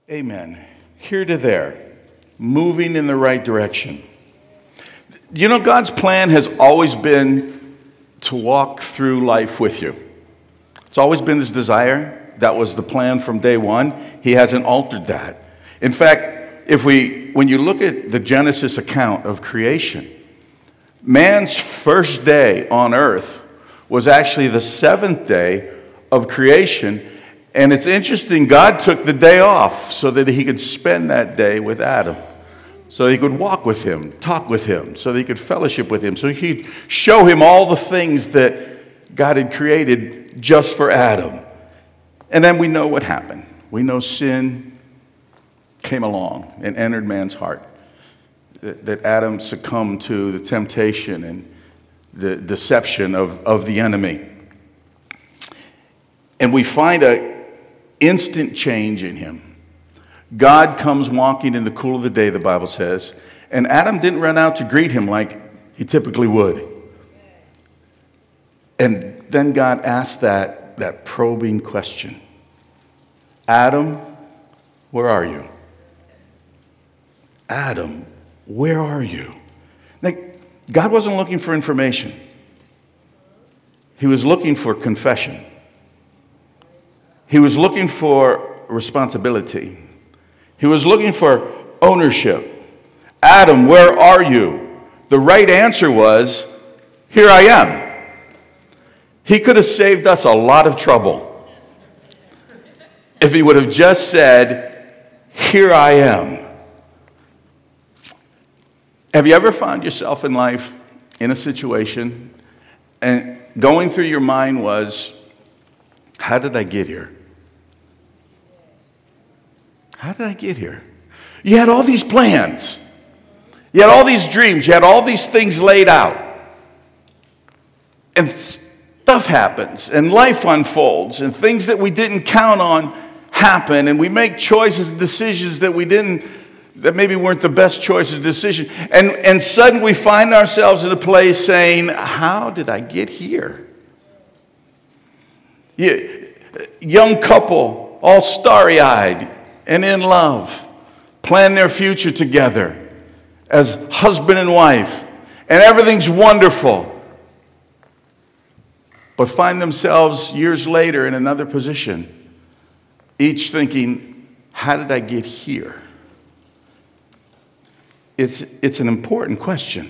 Amen. Here to there, moving in the right direction. You know, God's plan has always been to walk through life with you. It's always been his desire. That was the plan from day one. He hasn't altered that. In fact, when you look at the Genesis account of creation, man's first day on earth was actually the seventh day of creation. And it's interesting, God took the day off so that he could spend that day with Adam. So he could walk with him, talk with him, so that he could fellowship with him. So he'd show him all the things that God had created just for Adam. And then we know what happened. We know sin came along and entered man's heart. That Adam succumbed to the temptation and the deception of the enemy. And we find an instant change in him. God comes walking in the cool of the day, the Bible says, and Adam didn't run out to greet him like he typically would. And then God asked that probing question. Adam, where are you? Adam, where are you? Like, God wasn't looking for information. He was looking for confession. He was looking for responsibility. He was looking for ownership. Adam, where are you? The right answer was, here I am. He could have saved us a lot of trouble if he would have just said, here I am. Have you ever found yourself in life in a situation and going through your mind was, how did I get here? How did I get here? You had all these plans. You had all these dreams. You had all these things laid out. And stuff happens, and life unfolds, and things that we didn't count on happen, and we make choices and decisions that maybe weren't the best choices and decisions. And suddenly we find ourselves in a place saying, how did I get here? Young couple, all starry-eyed and in love, plan their future together as husband and wife, and everything's wonderful, but find themselves years later in another position, each thinking, how did I get here? It's an important question.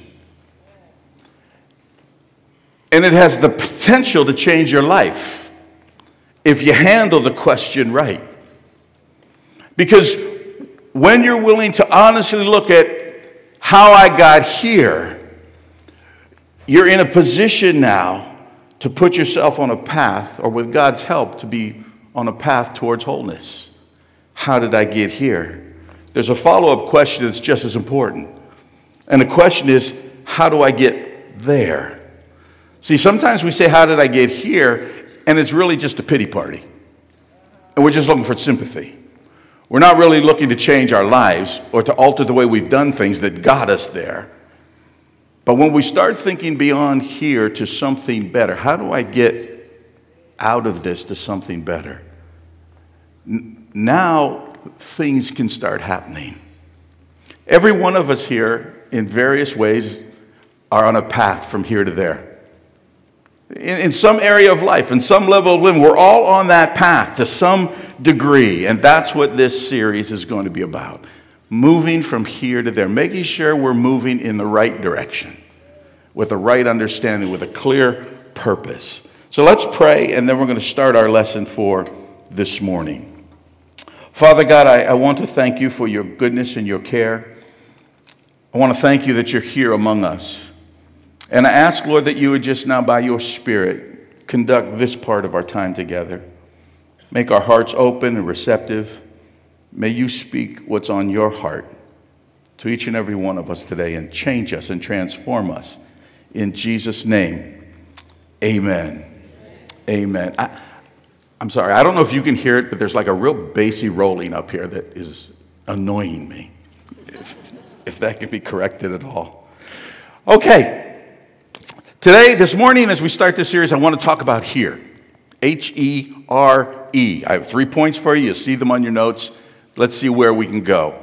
And it has the potential to change your life if you handle the question right. Because when you're willing to honestly look at how I got here, you're in a position now to put yourself on a path, or with God's help, to be on a path towards wholeness. How did I get here? There's a follow-up question that's just as important. And the question is, how do I get there? See, sometimes we say, how did I get here? And it's really just a pity party. And we're just looking for sympathy. We're not really looking to change our lives or to alter the way we've done things that got us there. But when we start thinking beyond here to something better, how do I get out of this to something better? Now things can start happening. Every one of us here, in various ways, are on a path from here to there. In some area of life, in some level of living, we're all on that path to some degree. And that's what this series is going to be about. Moving from here to there. Making sure we're moving in the right direction. With the right understanding. With a clear purpose. So let's pray, and then we're going to start our lesson for this morning. Father God, I want to thank you for your goodness and your care. I want to thank you that you're here among us. And I ask, Lord, that you would just now, by your Spirit, conduct this part of our time together. Make our hearts open and receptive. May you speak what's on your heart to each and every one of us today and change us and transform us. In Jesus' name, amen. Amen. I'm sorry, I don't know if you can hear it, but there's like a real bassy rolling up here that is annoying me, if that can be corrected at all. Okay. Today, this morning, as we start this series, I want to talk about here. Here. I have 3 points for you. You'll see them on your notes. Let's see where we can go.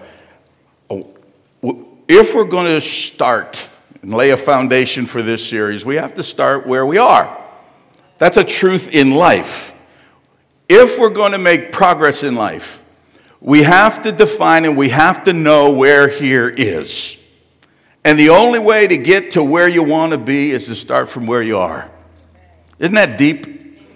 If we're going to start and lay a foundation for this series, we have to start where we are. That's a truth in life. If we're going to make progress in life, we have to define and we have to know where here is. And the only way to get to where you want to be is to start from where you are. Isn't that deep?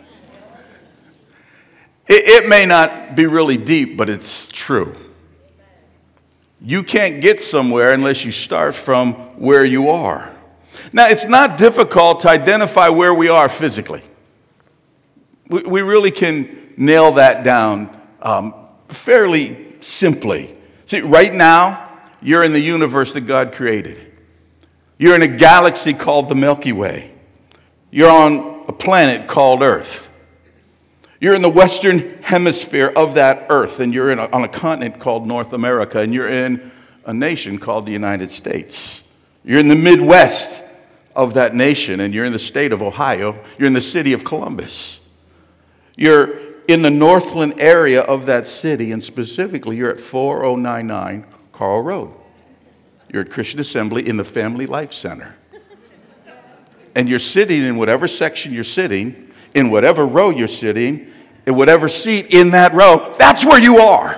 It may not be really deep, but it's true. You can't get somewhere unless you start from where you are. Now, it's not difficult to identify where we are physically. We really can nail that down fairly simply. See, right now, you're in the universe that God created. You're in a galaxy called the Milky Way. You're on a planet called Earth. You're in the western hemisphere of that Earth, and you're on a continent called North America, and you're in a nation called the United States. You're in the Midwest of that nation, and you're in the state of Ohio. You're in the city of Columbus. You're in the Northland area of that city, and specifically, you're at 4099 Carl Road. You're at Christian Assembly in the Family Life Center. And you're sitting in whatever section you're sitting, in whatever row you're sitting, in whatever seat in that row, that's where you are.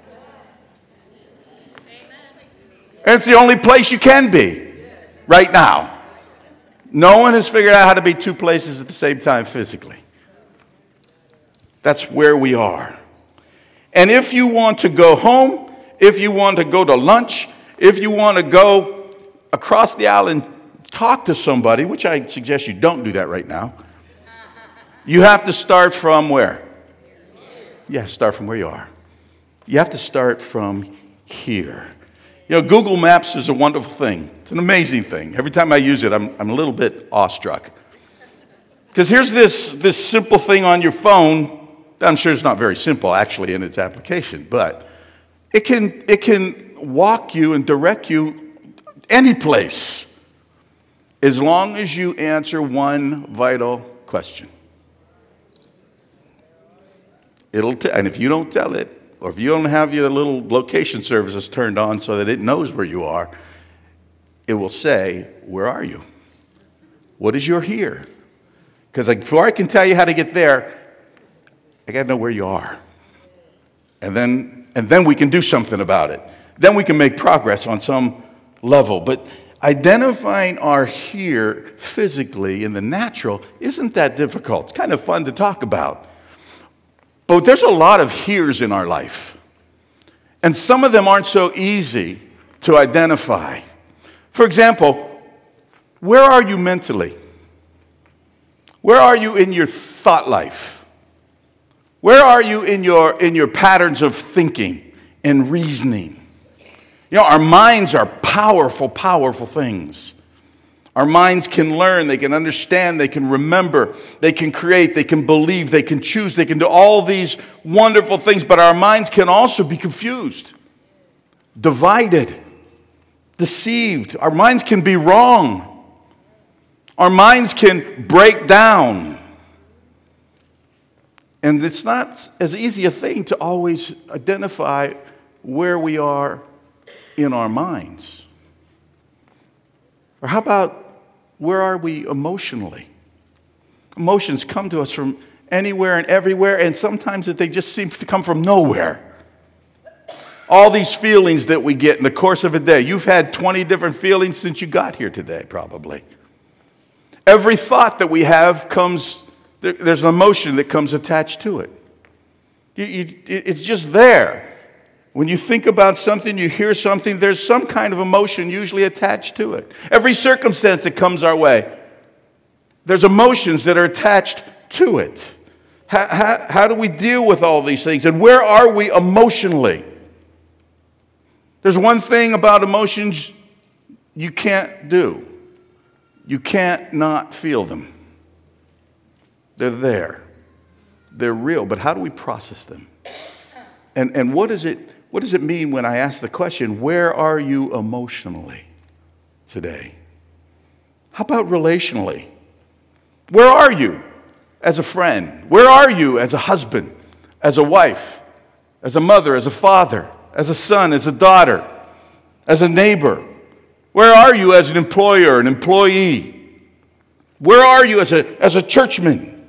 And it's the only place you can be right now. No one has figured out how to be two places at the same time physically. That's where we are. And if you want to go home, if you want to go to lunch, if you want to go across the aisle and talk to somebody, which I suggest you don't do that right now, you have to start from where? Yeah, start from where you are. You have to start from here. You know, Google Maps is a wonderful thing. It's an amazing thing. Every time I use it, I'm a little bit awestruck. Because here's this simple thing on your phone. I'm sure it's not very simple, actually, in its application. But it can walk you and direct you any place as long as you answer one vital question. And if you don't tell it, or if you don't have your little location services turned on so that it knows where you are, it will say, where are you? What is your here? Because before I can tell you how to get there, I got to know where you are. And then we can do something about it. Then we can make progress on some level. But identifying our here physically in the natural isn't that difficult. It's kind of fun to talk about. But there's a lot of heres in our life. And some of them aren't so easy to identify. For example, where are you mentally? Where are you in your thought life? Where are you in your patterns of thinking and reasoning? You know, our minds are powerful, powerful things. Our minds can learn, they can understand, they can remember, they can create, they can believe, they can choose, they can do all these wonderful things, but our minds can also be confused, divided, deceived. Our minds can be wrong. Our minds can break down. And it's not as easy a thing to always identify where we are in our minds. Or how about where are we emotionally? Emotions come to us from anywhere and everywhere, and sometimes they just seem to come from nowhere. All these feelings that we get in the course of a day. You've had 20 different feelings since you got here today, probably. Every thought that we have there's an emotion that comes attached to it. It's just there. When you think about something, you hear something, there's some kind of emotion usually attached to it. Every circumstance that comes our way, there's emotions that are attached to it. How do we deal with all these things? And where are we emotionally? There's one thing about emotions you can't do. You can't not feel them. They're there. They're real. But how do we process them? And what does it mean when I ask the question, where are you emotionally today? How about relationally? Where are you as a friend? Where are you as a husband, as a wife, as a mother, as a father, as a son, as a daughter, as a neighbor? Where are you as an employer, an employee? Where are you as a churchman?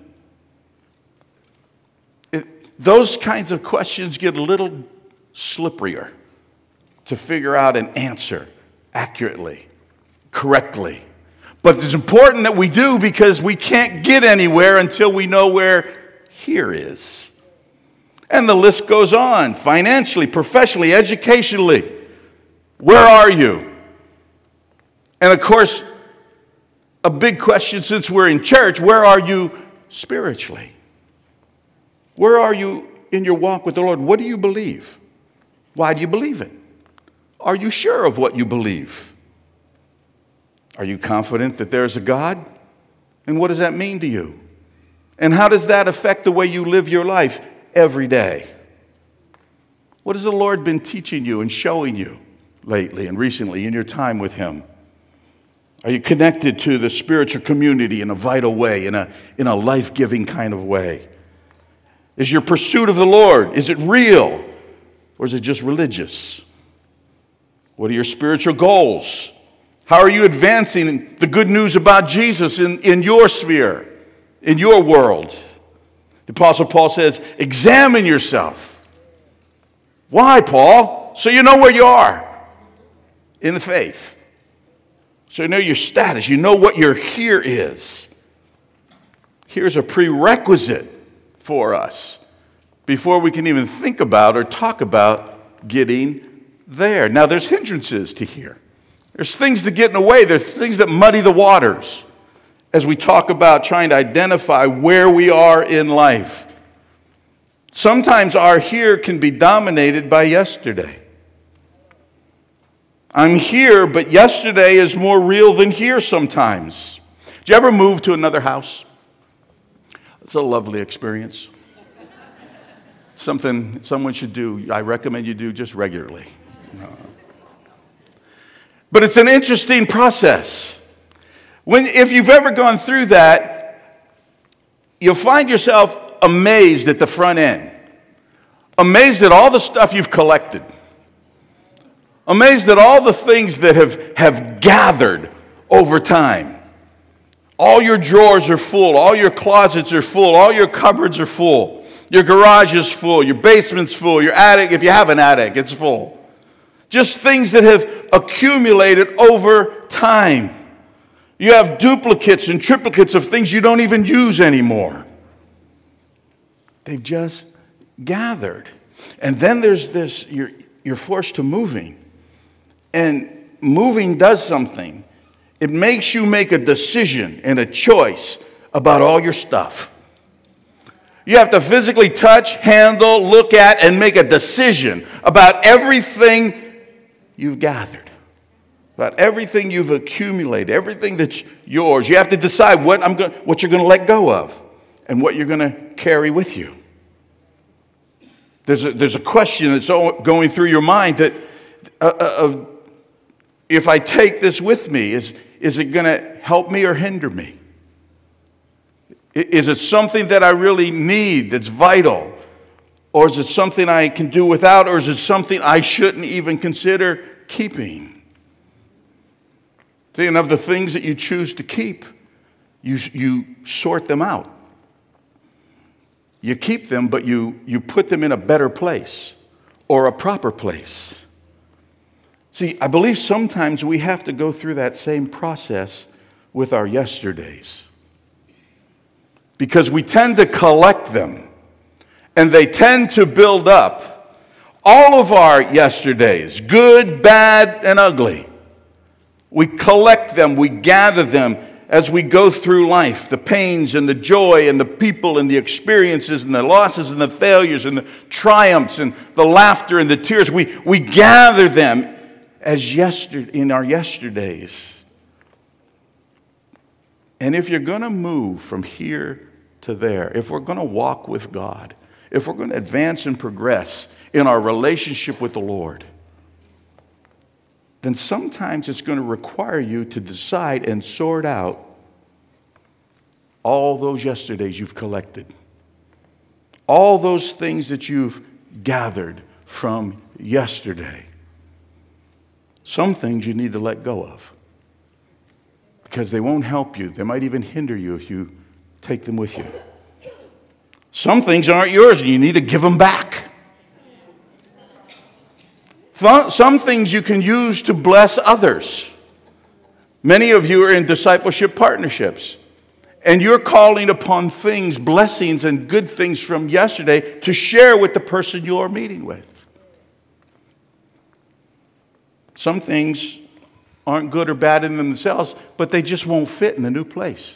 Those kinds of questions get a little slipperier to figure out and answer accurately, correctly. But it's important that we do, because we can't get anywhere until we know where here is. And the list goes on. Financially, professionally, educationally. Where are you? And of course, a big question since we're in church, where are you spiritually? Where are you in your walk with the Lord? What do you believe? Why do you believe it? Are you sure of what you believe? Are you confident that there's a God? And what does that mean to you? And how does that affect the way you live your life every day? What has the Lord been teaching you and showing you lately and recently in your time with Him? Are you connected to the spiritual community in a vital way, in a life-giving kind of way? Is your pursuit of the Lord, is it real, or is it just religious? What are your spiritual goals? How are you advancing the good news about Jesus in your sphere, in your world? The Apostle Paul says, examine yourself. Why, Paul? So you know where you are in the faith. So you know your status. You know what your here is. Here's a prerequisite for us before we can even think about or talk about getting there. Now, there's hindrances to here. There's things that get in the way. There's things that muddy the waters as we talk about trying to identify where we are in life. Sometimes our here can be dominated by yesterday. I'm here, but yesterday is more real than here sometimes. Did you ever move to another house? It's a lovely experience. Something someone should do. I recommend you do just regularly. But it's an interesting process. If you've ever gone through that, you'll find yourself amazed at the front end. Amazed at all the stuff you've collected. Amazed at all the things that have gathered over time. All your drawers are full. All your closets are full. All your cupboards are full. Your garage is full. Your basement's full. Your attic, if you have an attic, it's full. Just things that have accumulated over time. You have duplicates and triplicates of things you don't even use anymore. They've just gathered. And then there's this, you're forced to moving. And moving does something. It makes you make a decision and a choice about all your stuff. You have to physically touch, handle, look at, and make a decision about everything you've gathered, about everything you've accumulated, everything that's yours. You have to decide what you're going to let go of and what you're going to carry with you. There's a question that's going through your mind that if I take this with me, is it going to help me or hinder me? Is it something that I really need that's vital? Or is it something I can do without? Or is it something I shouldn't even consider keeping? See, and of the things that you choose to keep, you sort them out. You keep them, but you put them in a better place or a proper place. See, I believe sometimes we have to go through that same process with our yesterdays. Because we tend to collect them, and they tend to build up. All of our yesterdays, good, bad, and ugly. We collect them, we gather them as we go through life. The pains and the joy and the people and the experiences and the losses and the failures and the triumphs and the laughter and the tears. We gather them as in our yesterdays. And if you're going to move from here to there, if we're going to walk with God, if we're going to advance and progress in our relationship with the Lord, then sometimes it's going to require you to decide and sort out all those yesterdays you've collected, all those things that you've gathered from yesterday. Some things you need to let go of because they won't help you. They might even hinder you if you take them with you. Some things aren't yours and you need to give them back. Some things you can use to bless others. Many of you are in discipleship partnerships, and you're calling upon things, blessings and good things from yesterday to share with the person you're meeting with. Some things aren't good or bad in themselves, but they just won't fit in the new place.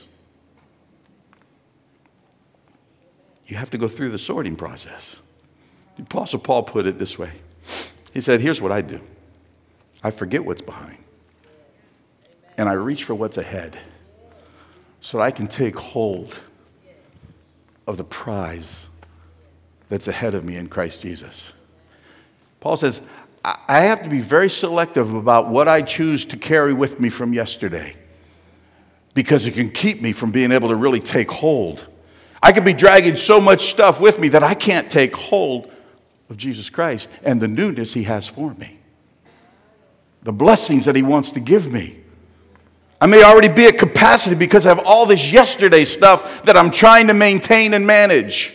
You have to go through the sorting process. The Apostle Paul put it this way. He said, here's what I do. I forget what's behind, and I reach for what's ahead so that I can take hold of the prize that's ahead of me in Christ Jesus. Paul says, I have to be very selective about what I choose to carry with me from yesterday because it can keep me from being able to really take hold. I could be dragging so much stuff with me that I can't take hold of Jesus Christ and the newness he has for me, the blessings that he wants to give me. I may already be at capacity because I have all this yesterday stuff that I'm trying to maintain and manage.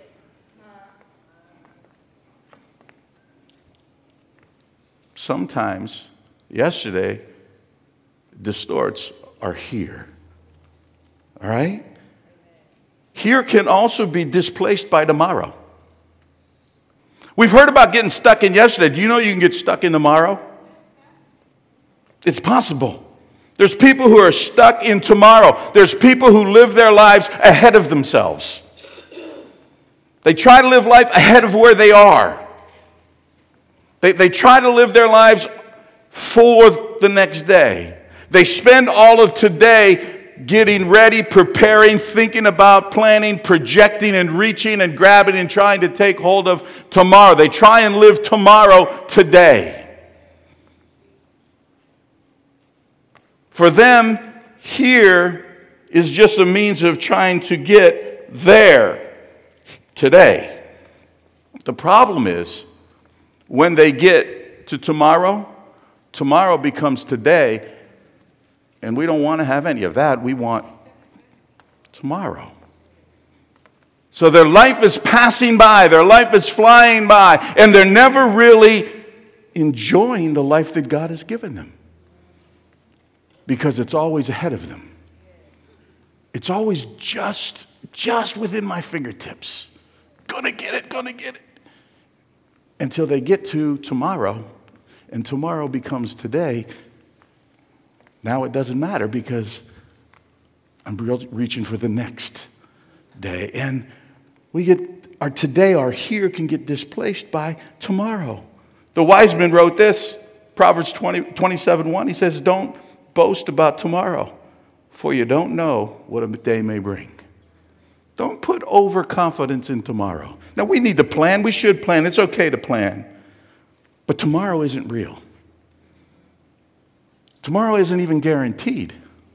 Sometimes yesterday distorts our here. All right? Here can also be displaced by tomorrow. We've heard about getting stuck in yesterday. Do you know you can get stuck in tomorrow? It's possible. There's people who are stuck in tomorrow. There's people who live their lives ahead of themselves. They try to live life ahead of where they are. They try to live their lives for the next day. They spend all of today getting ready, preparing, thinking about, planning, projecting, and reaching and grabbing and trying to take hold of tomorrow. They try and live tomorrow today. For them, here is just a means of trying to get there today. The problem is, when they get to tomorrow, tomorrow becomes today, and we don't want to have any of that. We want tomorrow. So their life is passing by, their life is flying by, and they're never really enjoying the life that God has given them because it's always ahead of them. It's always just within my fingertips. Gonna get it. Until they get to tomorrow, and tomorrow becomes today. Now it doesn't matter because I'm reaching for the next day. And we get our today, our here can get displaced by tomorrow. The wise man wrote this, Proverbs 27:1. He says, don't boast about tomorrow, for you don't know what a day may bring. Don't put overconfidence in tomorrow. Now, we need to plan. We should plan. It's okay to plan. But tomorrow isn't real. Tomorrow isn't even guaranteed.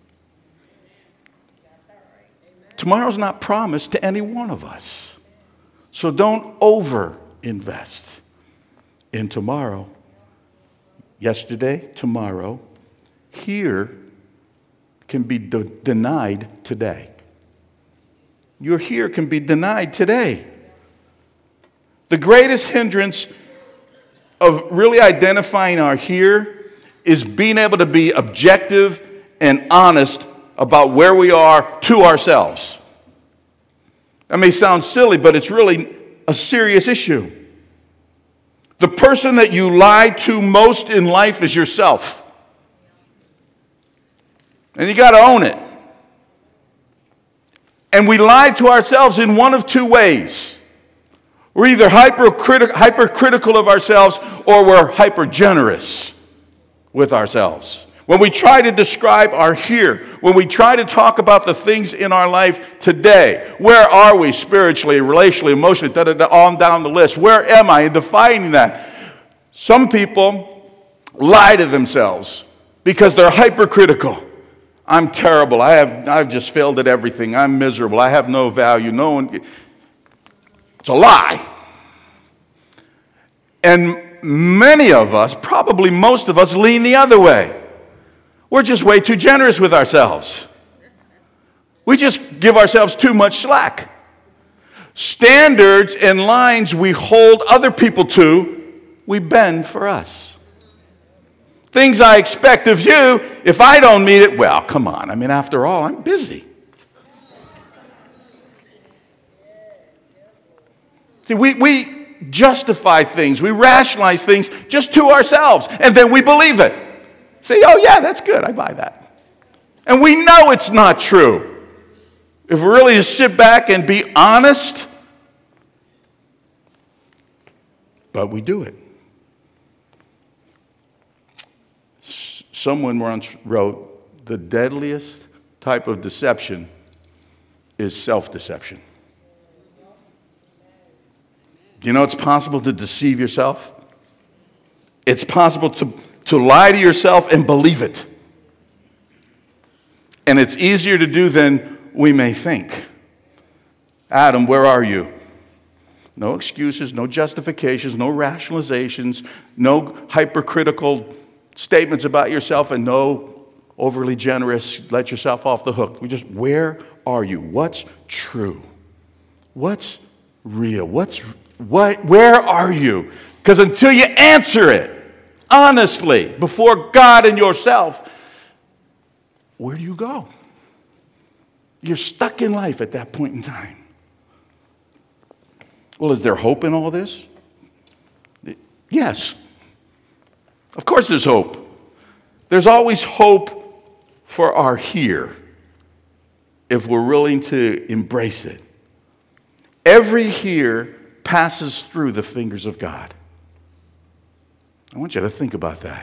Tomorrow's not promised to any one of us. So don't over-invest in tomorrow. Yesterday, tomorrow, here can be denied today. Your here can be denied today. The greatest hindrance of really identifying our here is being able to be objective and honest about where we are to ourselves. That may sound silly, but it's really a serious issue. The person that you lie to most in life is yourself. And you got to own it. And we lie to ourselves in one of two ways. We're either hypercritical of ourselves or we're hyper-generous with ourselves. When we try to describe our here, when we try to talk about the things in our life today, where are we spiritually, relationally, emotionally, on down the list? Where am I in defining that? Some people lie to themselves because they're hypercritical. I'm terrible. I've just failed at everything. I'm miserable. I have no value. No one. It's a lie. And many of us, probably most of us, lean the other way. We're just way too generous with ourselves. We just give ourselves too much slack. Standards and lines we hold other people to, we bend for us. Things I expect of you, if I don't meet it, well, come on. I mean, after all, I'm busy. See, we justify things, we rationalize things just to ourselves, and then we believe it. Say, oh yeah, that's good, I buy that. And we know it's not true. If we really just sit back and be honest, but we do it. Someone once wrote, the deadliest type of deception is self-deception. You know it's possible to deceive yourself? It's possible to lie to yourself and believe it. And it's easier to do than we may think. Adam, where are you? No excuses, no justifications, no rationalizations, no hypercritical statements about yourself, and no overly generous, let yourself off the hook. We just, where are you? What's true? What's real? Where are you? Because until you answer it honestly before God and yourself, where do you go? You're stuck in life at that point in time. Well, is there hope in all this? Yes. Of course there's hope. There's always hope for our here if we're willing to embrace it. Every here passes through the fingers of God. I want you to think about that.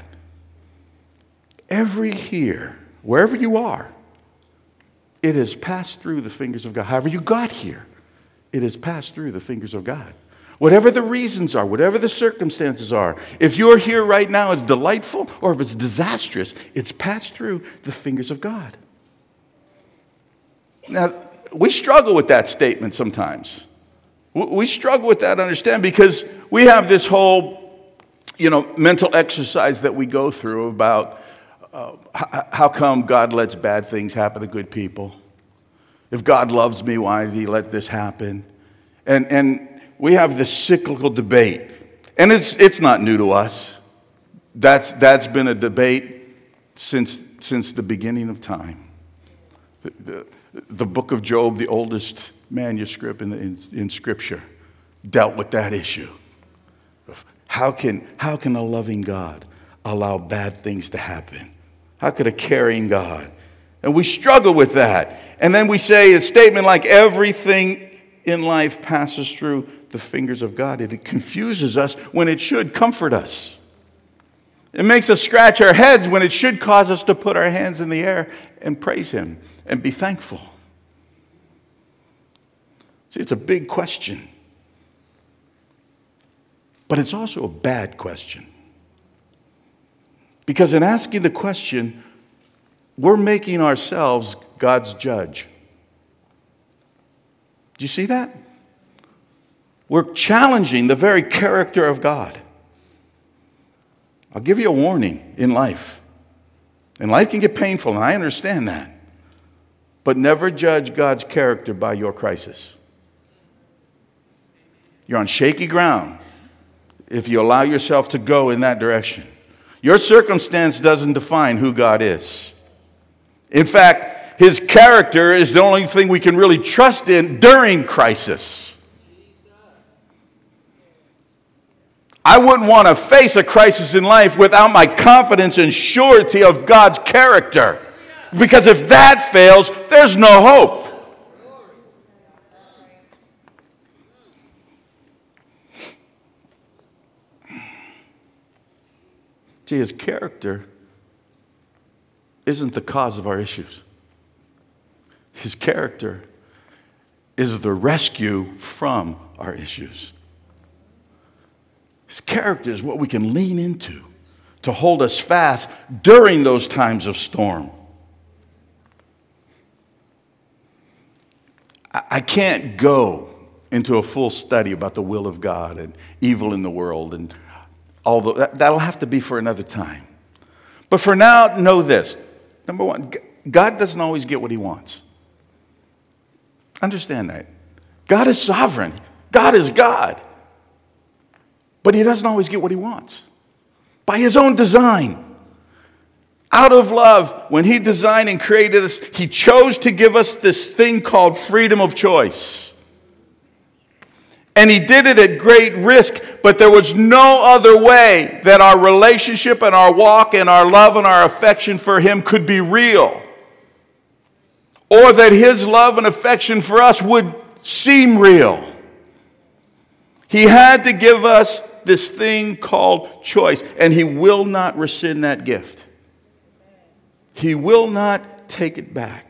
Every here, wherever you are, it has passed through the fingers of God. However you got here, it has passed through the fingers of God. Whatever the reasons are, whatever the circumstances are, if you're here right now, it's delightful, or if it's disastrous, it's passed through the fingers of God. Now, we struggle with that statement sometimes. We struggle with that, understand, because we have this whole, mental exercise that we go through about how come God lets bad things happen to good people? If God loves me, why did he let this happen? And we have this cyclical debate. And it's not new to us. That's been a debate since the beginning of time. The book of Job, the oldest manuscript in Scripture, dealt with that issue. How can a loving God allow bad things to happen? How could a caring God? And we struggle with that. And then we say a statement like everything in life passes through the fingers of God. It confuses us when it should comfort us. It makes us scratch our heads when it should cause us to put our hands in the air and praise him and be thankful. See, it's a big question. But it's also a bad question. Because in asking the question, we're making ourselves God's judge. Do you see that? We're challenging the very character of God. I'll give you a warning in life. And life can get painful, and I understand that. But never judge God's character by your crisis. You're on shaky ground if you allow yourself to go in that direction. Your circumstance doesn't define who God is. In fact, his character is the only thing we can really trust in during crisis. I wouldn't want to face a crisis in life without my confidence and surety of God's character. Because if that fails, there's no hope. See, his character isn't the cause of our issues. His character is the rescue from our issues. His character is what we can lean into to hold us fast during those times of storm. I can't go into a full study about the will of God and evil in the world and although that'll have to be for another time. But for now, know this. Number one, God doesn't always get what he wants. Understand that. God is sovereign. God is God. But he doesn't always get what he wants. By his own design. Out of love, when he designed and created us, he chose to give us this thing called freedom of choice. And he did it at great risk, but there was no other way that our relationship and our walk and our love and our affection for him could be real. Or that his love and affection for us would seem real. He had to give us this thing called choice, and he will not rescind that gift. He will not take it back.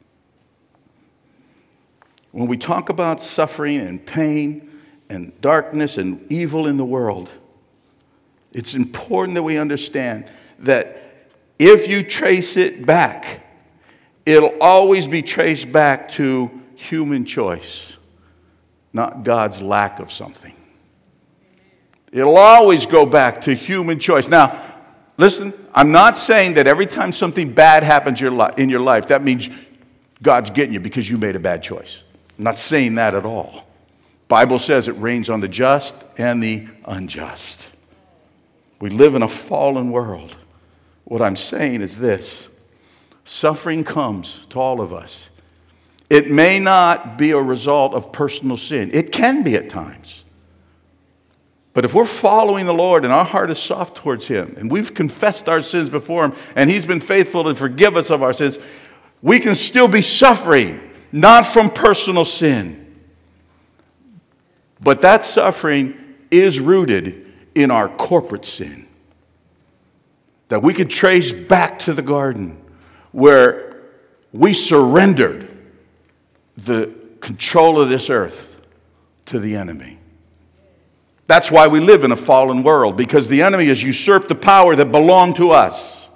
When we talk about suffering and pain and darkness and evil in the world, it's important that we understand that if you trace it back, it'll always be traced back to human choice, not God's lack of something. It'll always go back to human choice. Now, listen, I'm not saying that every time something bad happens in your life, that means God's getting you because you made a bad choice. I'm not saying that at all. Bible says it rains on the just and the unjust. We live in a fallen world. What I'm saying is this. Suffering comes to all of us. It may not be a result of personal sin. It can be at times. But if we're following the Lord and our heart is soft towards him, and we've confessed our sins before him, and he's been faithful to forgive us of our sins, we can still be suffering, not from personal sin. But that suffering is rooted in our corporate sin. That we could trace back to the garden where we surrendered the control of this earth to the enemy. That's why we live in a fallen world, because the enemy has usurped the power that belonged to us.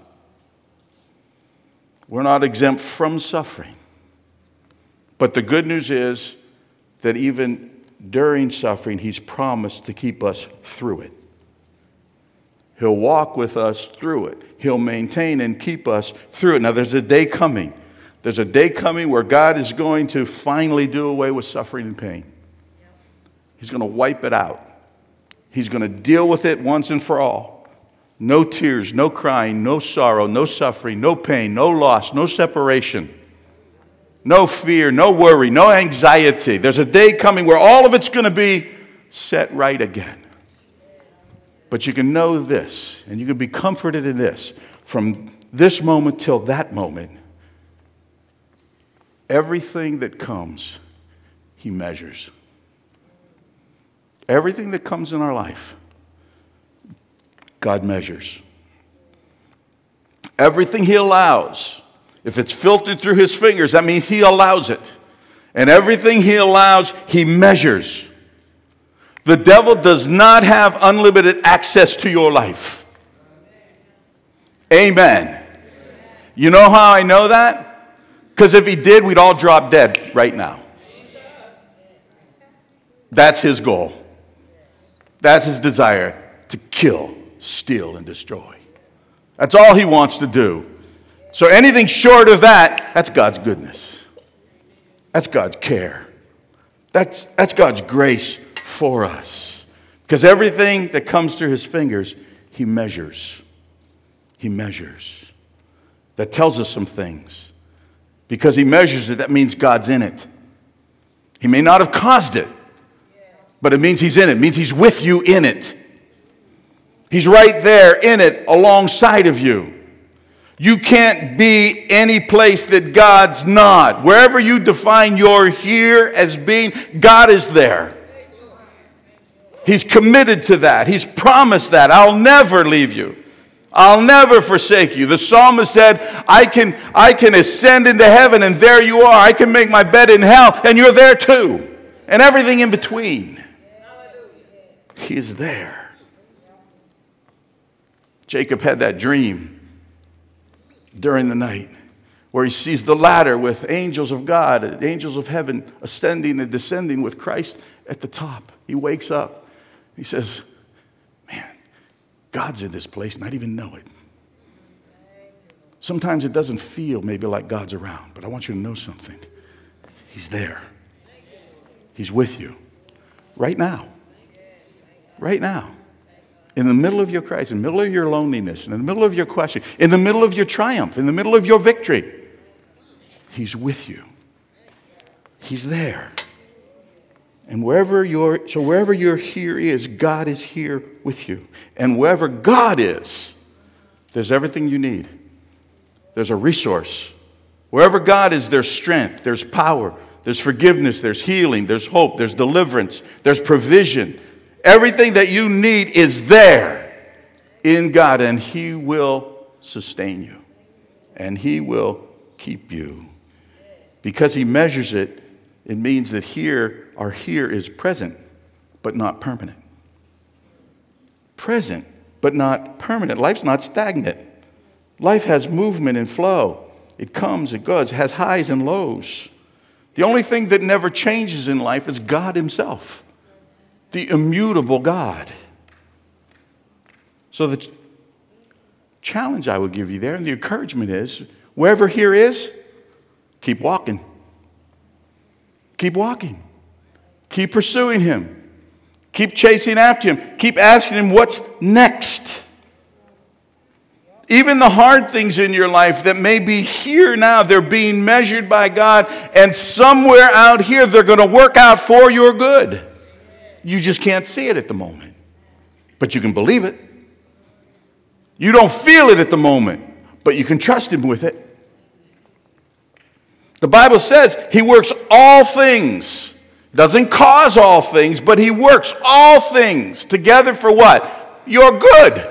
We're not exempt from suffering. But the good news is that even during suffering, he's promised to keep us through it. He'll walk with us through it. He'll maintain and keep us through it. Now, there's a day coming. There's a day coming where God is going to finally do away with suffering and pain. He's going to wipe it out. He's going to deal with it once and for all. No tears, no crying, no sorrow, no suffering, no pain, no loss, no separation, no fear, no worry, no anxiety. There's a day coming where all of it's going to be set right again. But you can know this, and you can be comforted in this. From this moment till that moment, everything that comes, he measures. Everything that comes in our life, God measures. Everything he allows, if it's filtered through his fingers, that means he allows it. And everything he allows, he measures. The devil does not have unlimited access to your life. Amen. You know how I know that? Because if he did, we'd all drop dead right now. That's his goal. That's his desire, to kill, steal, and destroy. That's all he wants to do. So anything short of that, that's God's goodness. That's God's care. That's God's grace for us. Because everything that comes through his fingers, he measures. He measures. That tells us some things. Because he measures it, that means God's in it. He may not have caused it, but it means he's in it. It means he's with you in it. He's right there in it alongside of you. You can't be any place that God's not. Wherever you define your here as being, God is there. He's committed to that. He's promised that. I'll never leave you. I'll never forsake you. The psalmist said, I can ascend into heaven and there you are. I can make my bed in hell and you're there too. And everything in between. He is there. Jacob had that dream during the night where he sees the ladder with angels of God, angels of heaven ascending and descending with Christ at the top. He wakes up. He says, man, God's in this place and I didn't even know it. Sometimes it doesn't feel maybe like God's around, but I want you to know something. He's there. He's with you right now. Right now. In the middle of your crisis, in the middle of your loneliness, in the middle of your question, in the middle of your triumph, in the middle of your victory, He's with you. He's there. And wherever your here is, God is here with you. And wherever God is, there's everything you need. There's a resource. Wherever God is, there's strength, there's power, there's forgiveness, there's healing, there's hope, there's deliverance, there's provision. Everything that you need is there in God, and He will sustain you. And He will keep you. Because He measures it, it means that our here is present, but not permanent. Present, but not permanent. Life's not stagnant. Life has movement and flow. It comes, it goes, it has highs and lows. The only thing that never changes in life is God Himself, the immutable God. So the challenge I would give you there, and the encouragement is, wherever here is, keep walking. Keep walking. Keep pursuing Him. Keep chasing after Him. Keep asking Him what's next. Even the hard things in your life that may be here now, they're being measured by God, and somewhere out here they're going to work out for your good. You just can't see it at the moment, but you can believe it. You don't feel it at the moment, but you can trust Him with it. The Bible says He works all things. Doesn't cause all things, but He works all things together for what? Your good.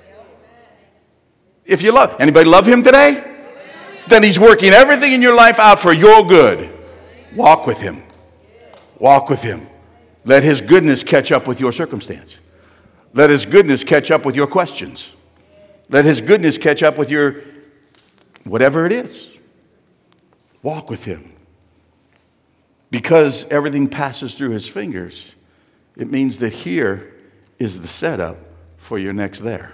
If you love, anybody love Him today? Then He's working everything in your life out for your good. Walk with Him. Walk with Him. Let His goodness catch up with your circumstance. Let His goodness catch up with your questions. Let His goodness catch up with your whatever it is. Walk with Him. Because everything passes through His fingers, it means that here is the setup for your next there.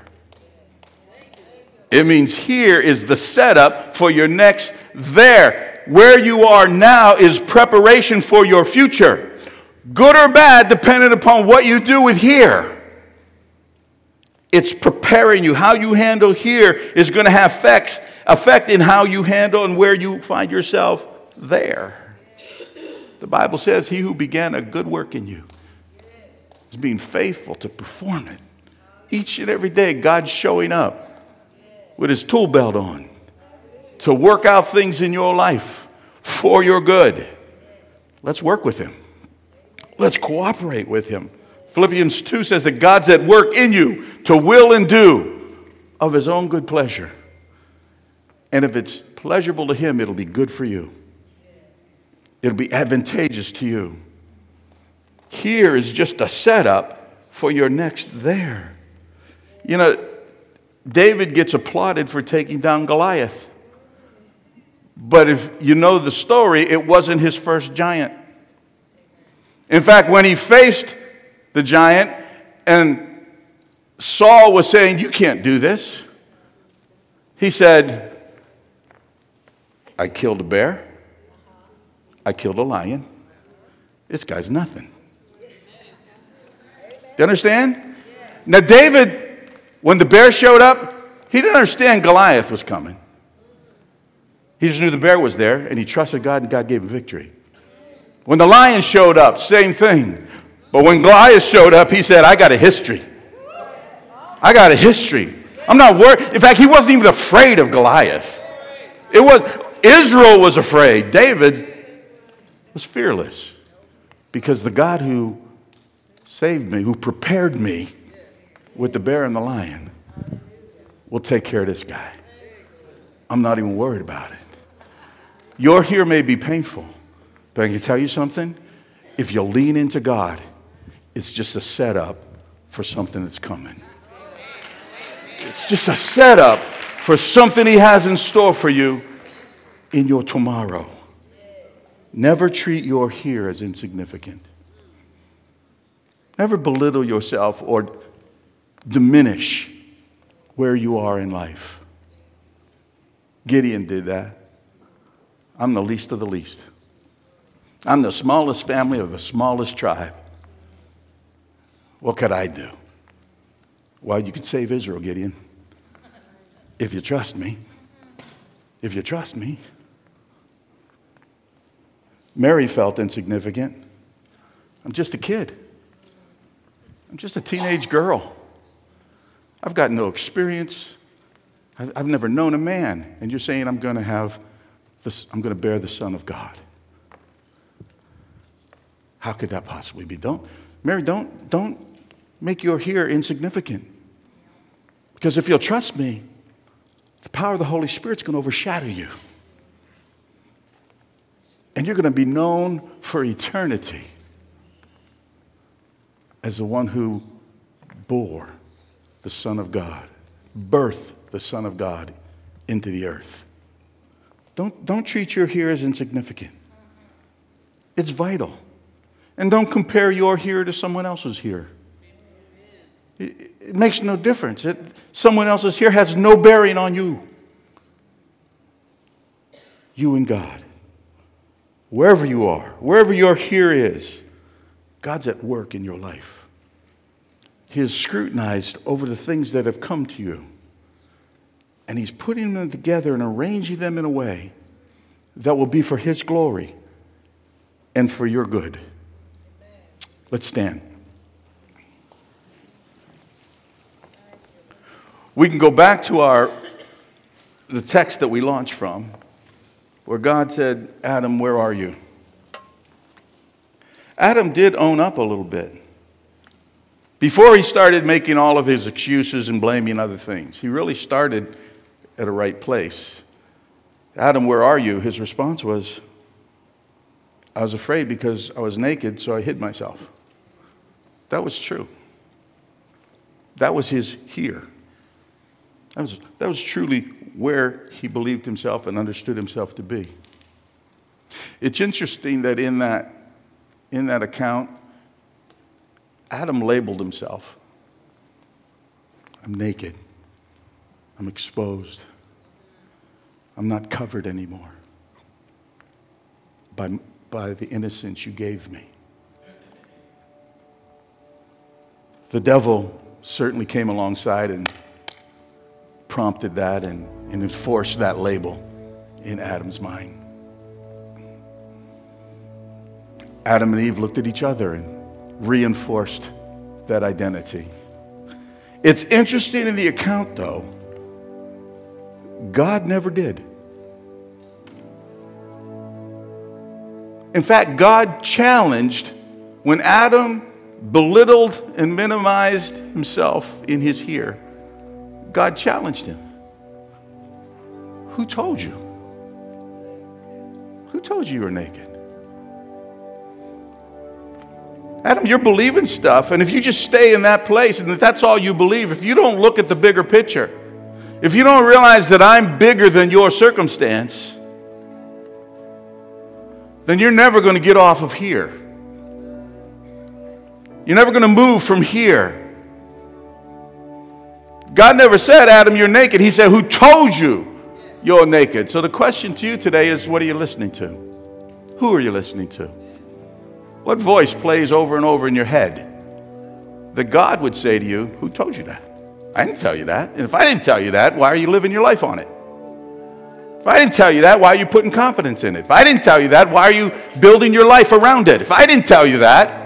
It means here is the setup for your next there. Where you are now is preparation for your future. Good or bad, depending upon what you do with here. It's preparing you. How you handle here is going to have effect in how you handle and where you find yourself there. The Bible says, He who began a good work in you is being faithful to perform it. Each and every day, God's showing up with His tool belt on to work out things in your life for your good. Let's work with Him. Let's cooperate with Him. Philippians 2 says that God's at work in you to will and do of His own good pleasure. And if it's pleasurable to Him, it'll be good for you. It'll be advantageous to you. Here is just a setup for your next there. You know, David gets applauded for taking down Goliath. But if you know the story, it wasn't his first giant. In fact, when he faced the giant and Saul was saying, "You can't do this," he said, "I killed a bear. I killed a lion. This guy's nothing." Do you understand? Now, David, when the bear showed up, he didn't understand Goliath was coming. He just knew the bear was there, and he trusted God, and God gave him victory. When the lion showed up, same thing. But when Goliath showed up, he said, "I got a history. I got a history. I'm not worried." In fact, he wasn't even afraid of Goliath. Israel was afraid. David was fearless because the God who saved me, who prepared me with the bear and the lion, will take care of this guy. I'm not even worried about it. Your here may be painful, but I can tell you something. If you lean into God, it's just a setup for something that's coming. It's just a setup for something He has in store for you in your tomorrow. Never treat your here as insignificant. Never belittle yourself or diminish where you are in life. Gideon did that. I'm the least of the least. I'm the smallest family of the smallest tribe. What could I do? Well, you could save Israel, Gideon, if you trust me. If you trust me. Mary felt insignificant. I'm just a kid. I'm just a teenage girl. I've got no experience. I've never known a man. And you're saying I'm going to bear the Son of God. How could that possibly be? Mary, don't make your here insignificant. Because if you'll trust me, the power of the Holy Spirit's going to overshadow you. And you're going to be known for eternity as the one who bore the Son of God, birthed the Son of God into the earth. Don't treat your here as insignificant. It's vital. And don't compare your here to someone else's here. It makes no difference. Someone else's here has no bearing on you. You and God. Wherever you are, wherever your here is, God's at work in your life. He has scrutinized over the things that have come to you. And he's putting them together and arranging them in a way that will be for his glory and for your good. Let's stand. We can go back to the text that we launched from, where God said, Adam, where are you? Adam did own up a little bit. Before he started making all of his excuses and blaming other things, he really started at a right place. Adam, where are you? His response was, I was afraid because I was naked, so I hid myself. That was true. That was his here. That was truly where he believed himself and understood himself to be. It's interesting that in that account, Adam labeled himself. I'm naked. I'm exposed. I'm not covered anymore by the innocence you gave me. The devil certainly came alongside and prompted that and enforced that label in Adam's mind. Adam and Eve looked at each other and reinforced that identity. It's interesting in the account, though, God never did. In fact, God challenged when Adam belittled and minimized himself in his here. God challenged him. Who told you? Who told you were naked? Adam, you're believing stuff, and if you just stay in that place and that's all you believe, if you don't look at the bigger picture, if you don't realize that I'm bigger than your circumstance, then you're never going to get off of here. You're never going to move from here. God never said, Adam, you're naked. He said, who told you you're naked? So the question to you today is, what are you listening to? Who are you listening to? What voice plays over and over in your head that God would say to you, who told you that? I didn't tell you that. And if I didn't tell you that, why are you living your life on it? If I didn't tell you that, why are you putting confidence in it? If I didn't tell you that, why are you building your life around it? If I didn't tell you that,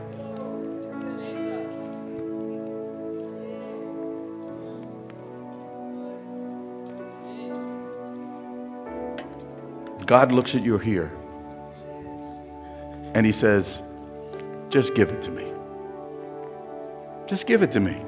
God looks at you here and he says, just give it to me. Just give it to me.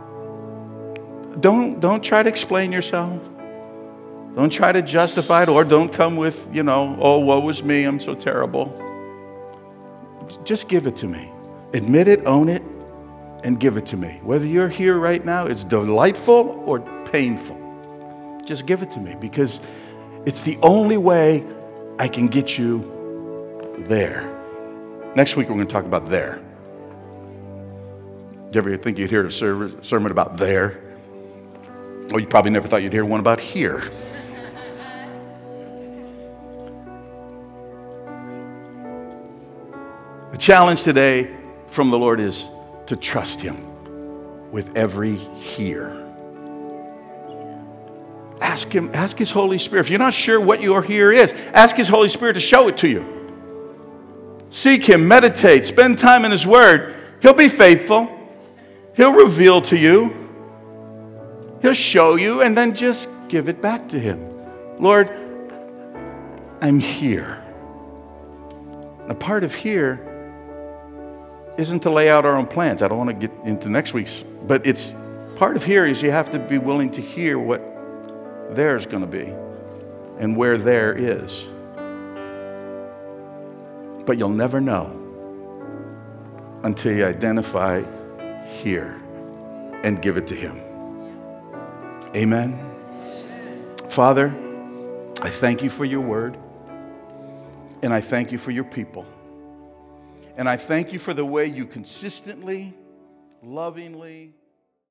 Don't try to explain yourself. Don't try to justify it, or don't come with, oh, woe is me, I'm so terrible. Just give it to me. Admit it, own it, and give it to me. Whether you're here right now, it's delightful or painful. Just give it to me, because it's the only way I can get you there. Next week, we're going to talk about there. Do you ever think you'd hear a sermon about there? Oh, you probably never thought you'd hear one about here. The challenge today from the Lord is to trust Him with every here. Ask Him, ask His Holy Spirit. If you're not sure what your here is, ask His Holy Spirit to show it to you. Seek Him, meditate, spend time in His Word. He'll be faithful. He'll reveal to you. He'll show you, and then just give it back to Him. Lord, I'm here. A part of here isn't to lay out our own plans. I don't want to get into next week's, but it's part of here is you have to be willing to hear what there's going to be and where there is. But you'll never know until you identify here and give it to Him. Amen. Father, I thank You for Your word, and I thank You for Your people. And I thank You for the way You consistently, lovingly,